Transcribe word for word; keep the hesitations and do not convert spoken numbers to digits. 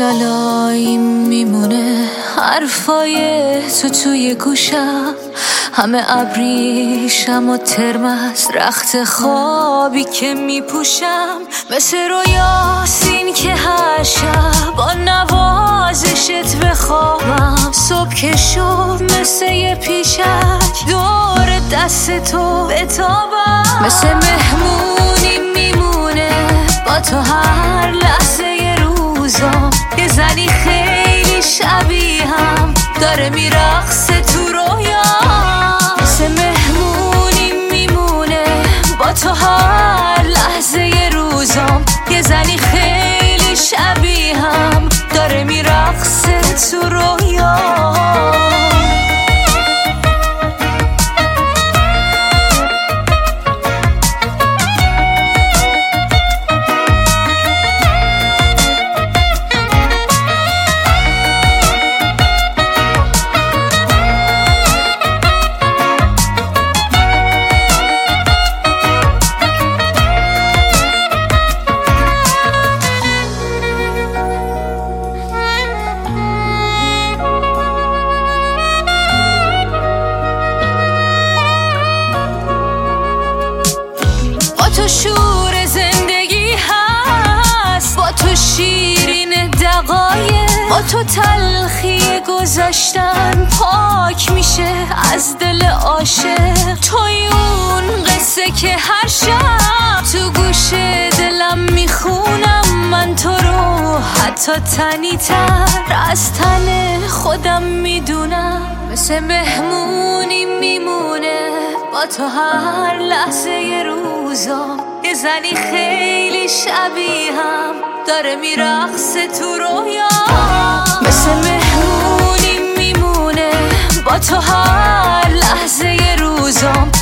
لالایی میمونه حرفای تو توی گوشم، همه ابریشم و ترمز رخت خوابی که میپوشم، مثل رویاسین که هر شب با نوازشت بخوابم. صبح که شد مثل یه پیشک دور دست تو بتابم، مثل مهمونی میمونه با تو هر لحظه ی روزم. یه زنی خیلی شبیهم داره میرقصه تو رویام، مثل مهمونی میمونه با تو هر لحظه ی روزم. یه زنی خیلی شبیهم داره میرقصه تو رویام. تو شور زندگی هست، با تو شیرین دقایق، با تو تلخی گذشتن پاک میشه از دل عاشق. توی اون قصه که هر شب تو گوش دلم میخونم، من تو رو حتی تنی تر از تن خودم میدونم، مثل مهمونی میمونه با تو هر لحظه ی روزم. یه زنی خیلی شبیهم داره میرقصه تو رویام، مثل مهمونی میمونه با تو هر لحظه ی روزم.